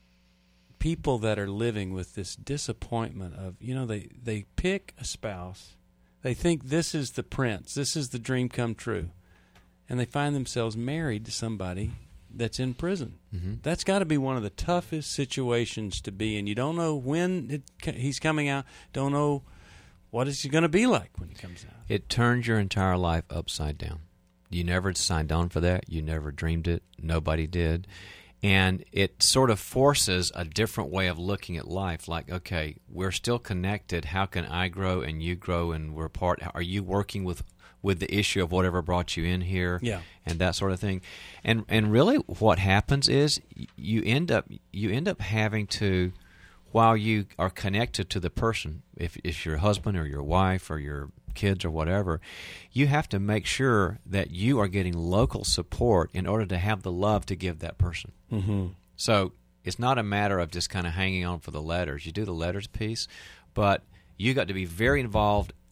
people that are living with this disappointment of, you know, they, they pick a spouse, they think this is the prince, this is the dream come true, and they find themselves married to somebody that's in prison. Mm-hmm. That's got to be one of the toughest situations to be in. You don't know when it, he's coming out, don't know what is he going to be like when he comes out. It turns your entire life upside down. You never signed on for that. You never dreamed it. Nobody did. And it sort of forces a different way of looking at life. Like, okay, we're still connected. How can I grow and you grow and we're part? Are you working with, with the issue of whatever brought you in here? Yeah. And that sort of thing. And and really what happens is you end up you end up having to, while you are connected to the person, if it's your husband or your wife or your kids or whatever, you have to make sure that you are getting local support in order to have the love to give that person. Mm-hmm. So it's not a matter of just kind of hanging on for the letters. You do the letters piece, but you got to be very involved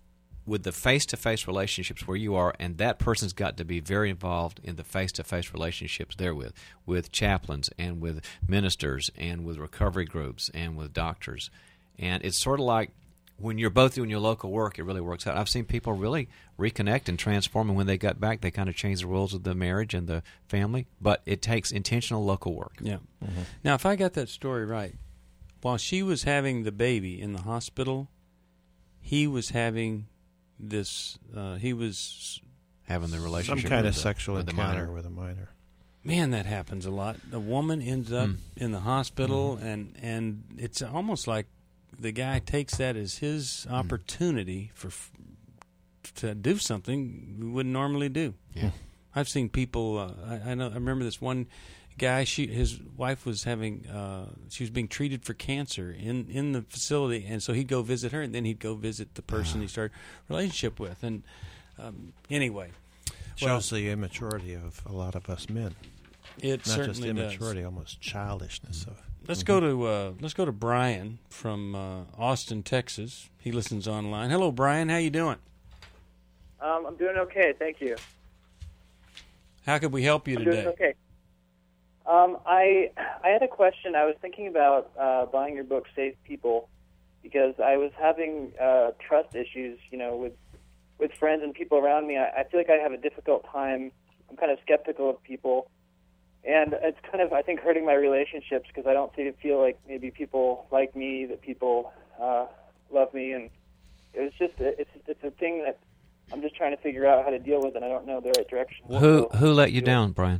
with the face-to-face relationships where you are, and that person's got to be very involved in the face-to-face relationships they're with, with chaplains and with ministers and with recovery groups and with doctors. And it's sort of like when you're both doing your local work, it really works out. I've seen people really reconnect and transform, and when they got back, they kind of changed the rules of the marriage and the family. But it takes intentional local work. Yeah. Mm-hmm. Now, if I got that story right, while she was having the baby in the hospital, he was having this, uh, he was having the relationship. Some kind with of the, sexual with encounter with a minor. Man, that happens a lot. A woman ends up Mm. in the hospital, Mm-hmm. and, and it's almost like the guy takes that as his opportunity for to do something we wouldn't normally do. Yeah, I've seen people. Uh, I, I know. I remember this one guy. She, his wife was having. Uh, she was being treated for cancer in, in the facility, and so he'd go visit her, and then he'd go visit the person he started a relationship with. And um, anyway, shows well, the immaturity of a lot of us men. It not certainly just immaturity, does. almost childishness of. Let's mm-hmm. go to uh, let's go to Brian from uh, Austin, Texas. He listens online. Hello, Brian. How you doing? Um, I'm doing okay, thank you. How could we help you I'm today? Doing okay. Um, I I had a question. I was thinking about uh, buying your book, Save People, because I was having uh, trust issues, you know, with with friends and people around me. I, I feel like I have a difficult time. I'm kind of skeptical of people. And it's kind of, I think, hurting my relationships because I don't feel like maybe people like me, that people uh, love me, and it's just it's it's a thing that I'm just trying to figure out how to deal with, and I don't know the right direction. Who so, who let you down, Brian?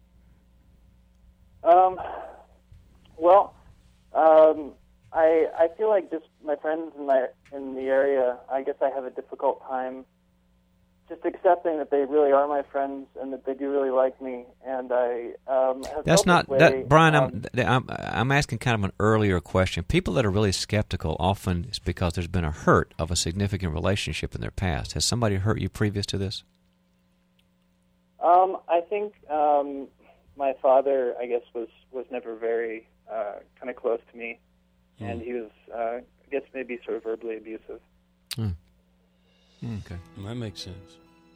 Um, well, um, I I feel like just my friends in my in the area. I guess I have a difficult time just accepting that they really are my friends and that they do really like me, and I um, have That's felt not this way, that, Brian. um, I'm, I'm I'm asking kind of an earlier question. People that are really skeptical often is because there's been a hurt of a significant relationship in their past. Has somebody hurt you previous to this? Um, I think um, my father, I guess, was was never very uh, kind of close to me, mm. and he was, uh, I guess, maybe sort of verbally abusive. Mm. Okay, that makes sense.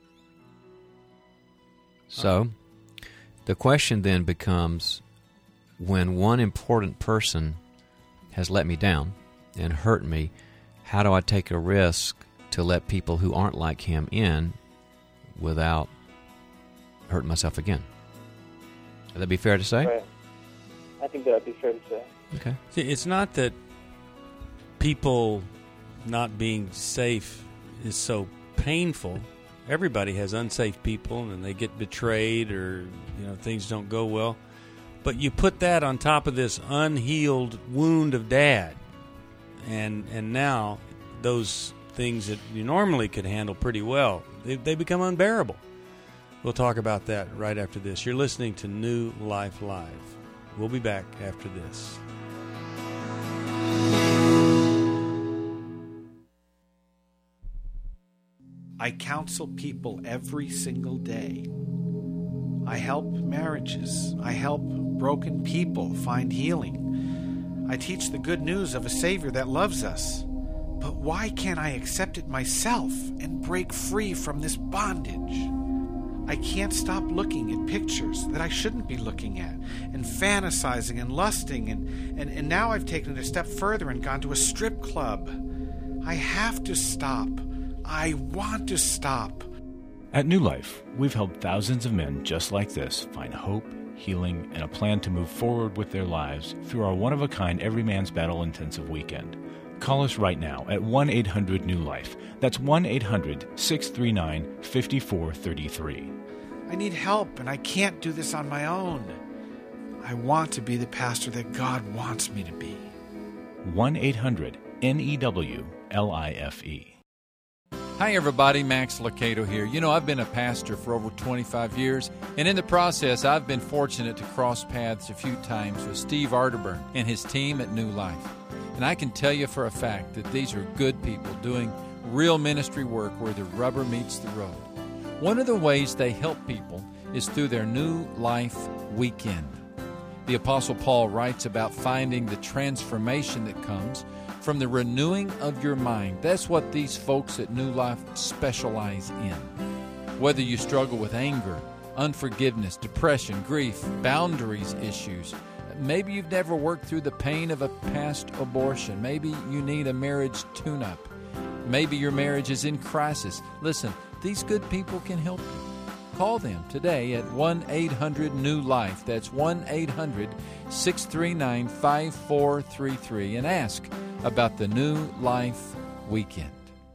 So, the question then becomes, when one important person has let me down and hurt me, how do I take a risk to let people who aren't like him in without hurting myself again? Would that be fair to say? Right. I think that would be fair to say. Okay. See, it's not that people not being safe is so painful. Everybody has unsafe people, and they get betrayed, or you know things don't go well. But you put that on top of this unhealed wound of dad, and and now those things that you normally could handle pretty well, they, they become unbearable. We'll talk about that right after this. You're listening to New Life Live. We'll be back after this. I counsel people every single day. I help marriages. I help broken people find healing. I teach the good news of a Savior that loves us. But why can't I accept it myself and break free from this bondage? I can't stop looking at pictures that I shouldn't be looking at, and fantasizing and lusting, and, and, and now I've taken it a step further and gone to a strip club. I have to stop. I want to stop. At New Life, we've helped thousands of men just like this find hope, healing, and a plan to move forward with their lives through our one-of-a-kind Every Man's Battle intensive weekend. Call us right now at one eight hundred new life. That's one eight hundred six three nine five four three three. I need help, and I can't do this on my own. I want to be the pastor that God wants me to be. one eight hundred N E W L I F E. Hi, everybody. Max Lucado here. You know, I've been a pastor for over twenty-five years, and in the process, I've been fortunate to cross paths a few times with Steve Arterburn and his team at New Life. And I can tell you for a fact that these are good people doing real ministry work where the rubber meets the road. One of the ways they help people is through their New Life Weekend. The Apostle Paul writes about finding the transformation that comes from the renewing of your mind. That's what these folks at New Life specialize in. Whether you struggle with anger, unforgiveness, depression, grief, boundaries issues, maybe you've never worked through the pain of a past abortion, maybe you need a marriage tune-up, maybe your marriage is in crisis. Listen, these good people can help you. Call them today at one eight hundred new life. That's one eight hundred six three nine five four three three and ask about the New Life Weekend.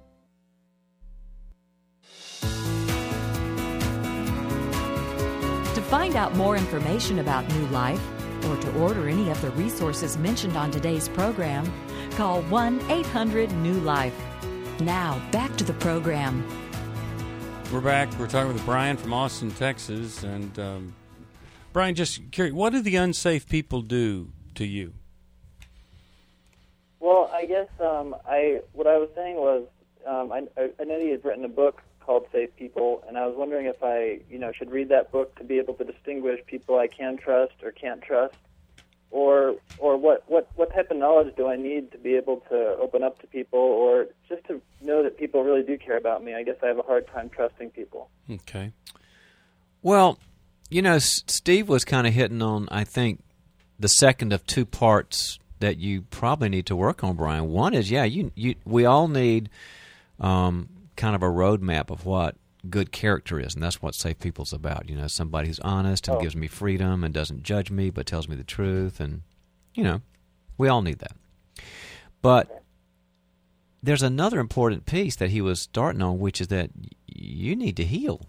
To find out more information about New Life or to order any of the resources mentioned on today's program, call one eight hundred new life. Now, back to the program. We're back. We're talking with Brian from Austin, Texas. And, um, Brian, just curious, what do the unsafe people do to you? Well, I guess um, I what I was saying was um, I, I know he had written a book called Safe People, and I was wondering if I, you know, should read that book to be able to distinguish people I can trust or can't trust, or or what, what, what type of knowledge do I need to be able to open up to people, or just to know that people really do care about me. I guess I have a hard time trusting people. Okay. Well, you know, S- Steve was kind of hitting on, I think, the second of two parts that you probably need to work on, Brian. One is, yeah, you, you we all need um, kind of a roadmap of what good character is, and that's what Safe People's about. You know, somebody who's honest and Oh. gives me freedom and doesn't judge me but tells me the truth, and, you know, we all need that. But there's another important piece that he was starting on, which is that y- you need to heal.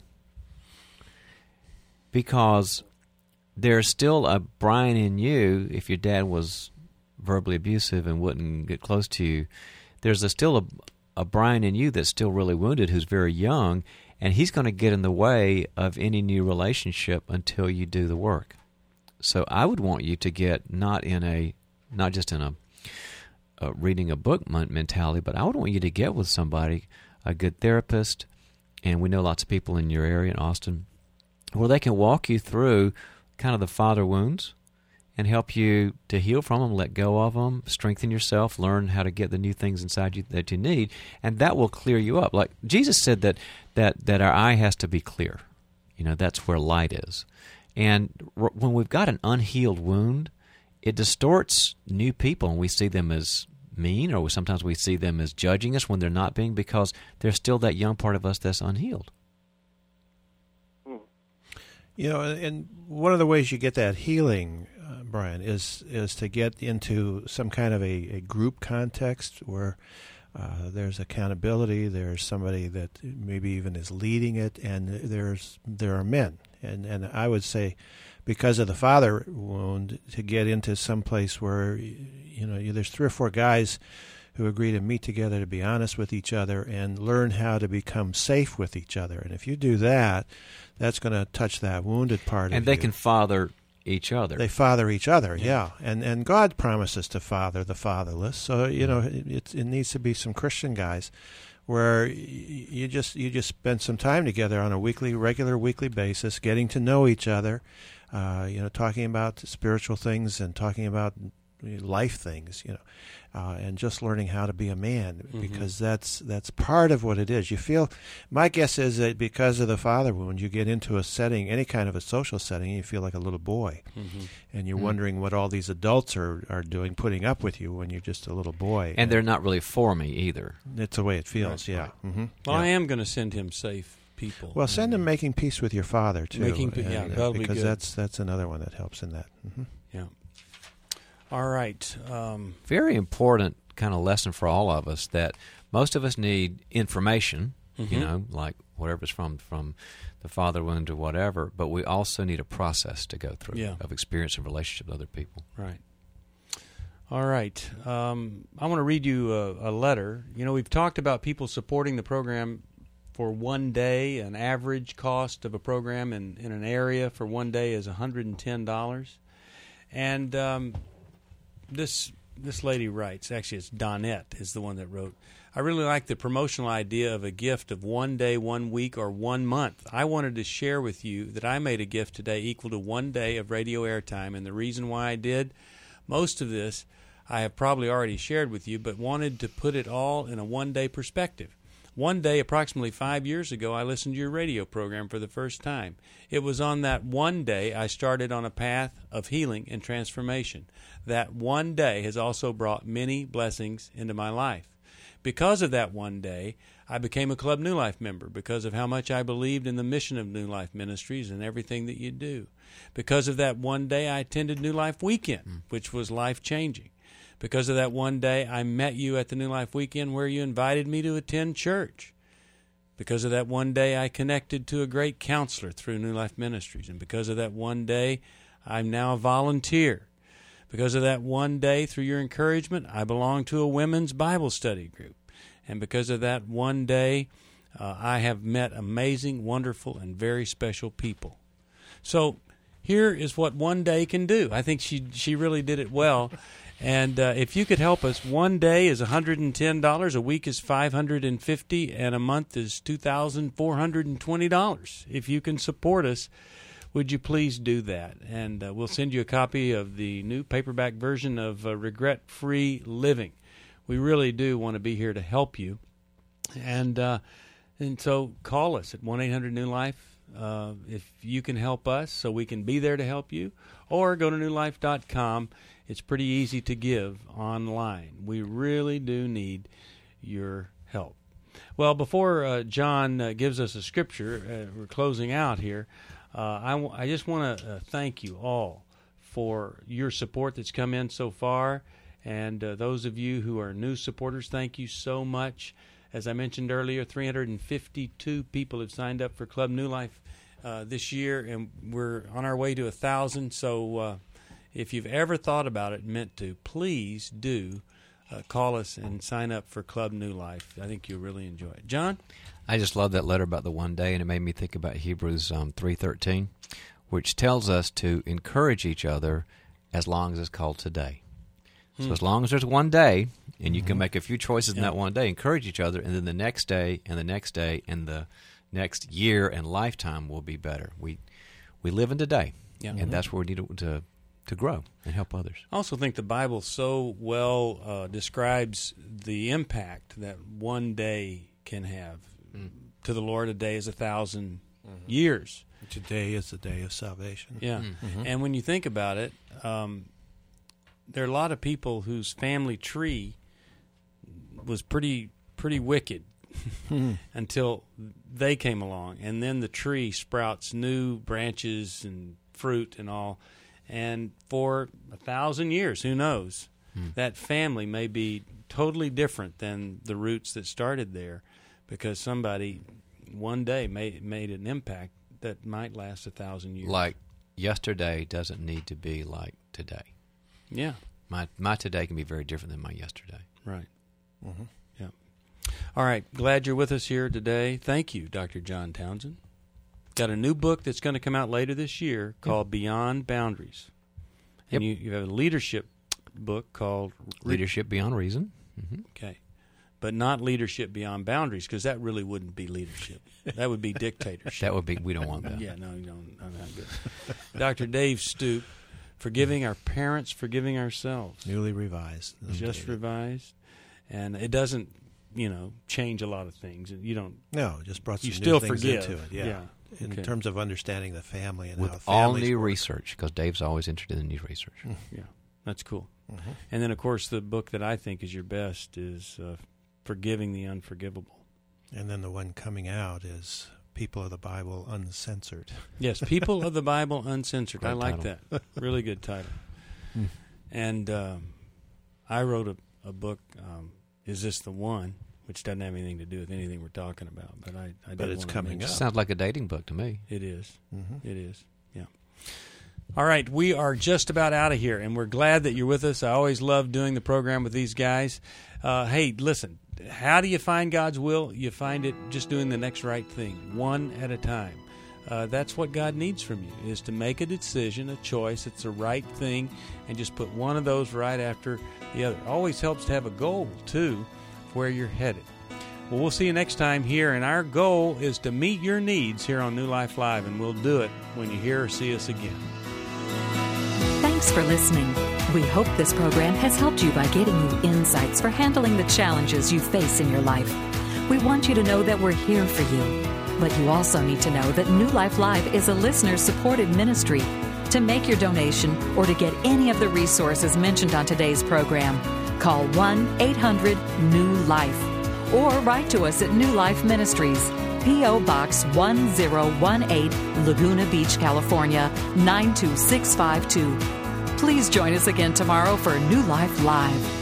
Because there's still a Brian in you, if your dad was verbally abusive and wouldn't get close to you, there's a, still a, a Brian in you that's still really wounded who's very young, and he's going to get in the way of any new relationship until you do the work. So I would want you to get not in a, not just in a, a reading a book mentality, but I would want you to get with somebody, a good therapist, and we know lots of people in your area in Austin, where they can walk you through kind of the father wounds and help you to heal from them, let go of them, strengthen yourself, learn how to get the new things inside you that you need, and that will clear you up. Like Jesus said that that, that our eye has to be clear. You know, that's where light is. And r- when we've got an unhealed wound, it distorts new people, and we see them as mean, or sometimes we see them as judging us when they're not being, because there's still that young part of us that's unhealed. You know, and one of the ways you get that healing, uh, Brian, is is to get into some kind of a, a group context where uh, there's accountability, there's somebody that maybe even is leading it, and there's there are men. And, and I would say, because of the father wound, to get into some place where, you know, there's three or four guys who agree to meet together to be honest with each other and learn how to become safe with each other. And if you do that, that's going to touch that wounded part of you. And they can father each other. They father each other, yeah. yeah. And and God promises to father the fatherless. So, you know, it, it needs to be some Christian guys where you just you just spend some time together on a weekly, regular weekly basis, getting to know each other, uh, you know, talking about spiritual things and talking about life things, you know, uh, and just learning how to be a man, because mm-hmm. that's that's part of what it is. You feel, my guess is that because of the father wound, you get into a setting, any kind of a social setting, and you feel like a little boy, mm-hmm. and you're mm-hmm. wondering what all these adults are, are doing, putting up with you when you're just a little boy. And, and they're not really for me either. It's the way it feels, right. yeah. Mm-hmm. Well, yeah. I am going to send him safe people. Well, send him Making Peace with Your Father, too. Making, and, yeah, that'll because be good. that's that's another one that helps in that. Mm-hmm. Yeah. All right. Um, Very important kind of lesson for all of us that most of us need information, mm-hmm. you know, like whatever's from from the father wound or whatever, but we also need a process to go through yeah. of experience and relationship with other people. Right. All right. Um, I want to read you a, a letter. You know, we've talked about people supporting the program for one day. An average cost of a program in, in an area for one day is one hundred ten dollars. And um, this this lady writes, actually it's Donette is the one that wrote, I really like the promotional idea of a gift of one day, one week, or one month. I wanted to share with you that I made a gift today equal to one day of radio airtime, and the reason why I did, most of this I have probably already shared with you, but wanted to put it all in a one-day perspective. One day, approximately five years ago, I listened to your radio program for the first time. It was on that one day I started on a path of healing and transformation. That one day has also brought many blessings into my life. Because of that one day, I became a Club New Life member because of how much I believed in the mission of New Life Ministries and everything that you do. Because of that one day, I attended New Life Weekend, mm. which was life-changing. Because of that one day, I met you at the New Life Weekend where you invited me to attend church. Because of that one day, I connected to a great counselor through New Life Ministries. And because of that one day, I'm now a volunteer. Because of that one day, through your encouragement, I belong to a women's Bible study group. And because of that one day, uh, I have met amazing, wonderful, and very special people. So here is what one day can do. I think she she really did it well. And uh, if you could help us, one day is one hundred ten dollars, a week is five hundred fifty dollars, and a month is two thousand four hundred twenty dollars. If you can support us, would you please do that? And uh, we'll send you a copy of the new paperback version of uh, Regret-Free Living. We really do want to be here to help you. And uh, and so call us at one eight hundred new life uh, if you can help us so we can be there to help you. Or go to new life dot com. It's pretty easy to give online. We really do need your help. Well, before uh, John uh, gives us a scripture, uh, we're closing out here, uh, I, w- I just want to uh, thank you all for your support that's come in so far. And uh, those of you who are new supporters, thank you so much. As I mentioned earlier, three hundred fifty-two people have signed up for Club New Life uh, this year, and we're on our way to a thousand. So uh, if you've ever thought about it, meant to, please do uh, call us and sign up for Club New Life. I think you'll really enjoy it. John? I just love that letter about the one day, and it made me think about Hebrews um, three thirteen, which tells us to encourage each other as long as it's called today. So hmm. as long as there's one day, and you mm-hmm. can make a few choices in yeah. that one day, encourage each other, and then the next day, and the next day, and the next year and lifetime will be better. We we live in today, yeah. and mm-hmm. that's where we need to, to to grow and help others. I also think the Bible so well uh, describes the impact that one day can have. Mm. To the Lord, a day is a thousand mm-hmm. years. Today is the day of salvation. Yeah, mm-hmm. and when you think about it, um, there are a lot of people whose family tree was pretty pretty wicked until they came along, and then the tree sprouts new branches and fruit and all. And for a thousand years, who knows, hmm. that family may be totally different than the roots that started there, because somebody one day made made an impact that might last a thousand years. Like yesterday doesn't need to be like today. Yeah. My my today can be very different than my yesterday. Right. Mm-hmm. Yeah. All right. Glad you're with us here today. Thank you, Doctor John Townsend. Got a new book that's going to come out later this year called yep. Beyond Boundaries. And yep. you, you have a leadership book called Leadership Beyond Reason. Mm-hmm. Okay. But not Leadership Beyond Boundaries, because that really wouldn't be leadership. That would be dictatorship. That would be, we don't want that. Yeah, no, you don't. No, not good. Doctor Dave Stoop, Forgiving Our Parents, Forgiving Ourselves. Newly revised. Just revised. And it doesn't, you know, change a lot of things. You don't. No, just brought some you new still things forgive. into it. Yeah. yeah. In okay. terms of understanding the family and with how all families new work. research, because Dave's always interested in new research. Yeah, that's cool. Mm-hmm. And then, of course, the book that I think is your best is uh, Forgiving the Unforgivable. And then the one coming out is People of the Bible Uncensored. Yes, People of the Bible Uncensored. Great I like title. that. Really good title. Mm. And um, I wrote a, a book, um, Is This the One? Which doesn't have anything to do with anything we're talking about, but I, I but did it's want coming to up. Sounds like a dating book to me. It is. Mm-hmm. It is. Yeah. All right, we are just about out of here, and we're glad that you're with us. I always love doing the program with these guys. Uh, hey, listen, how do you find God's will? You find it just doing the next right thing, one at a time. Uh, that's what God needs from you, is to make a decision, a choice. It's the right thing, and just put one of those right after the other. It always helps to have a goal, too, where you're headed. Well, we'll see you next time here, and our goal is to meet your needs here on New Life Live, and we'll do it when you hear or see us again. Thanks for listening. We hope this program has helped you by getting you insights for handling the challenges you face in your life. We want you to know that we're here for you. But you also need to know that New Life Live is a listener-supported ministry. To make your donation or to get any of the resources mentioned on today's program, call one eight hundred new life or write to us at New Life Ministries, P O. Box one zero one eight, Laguna Beach, California, nine two six five two. Please join us again tomorrow for New Life Live.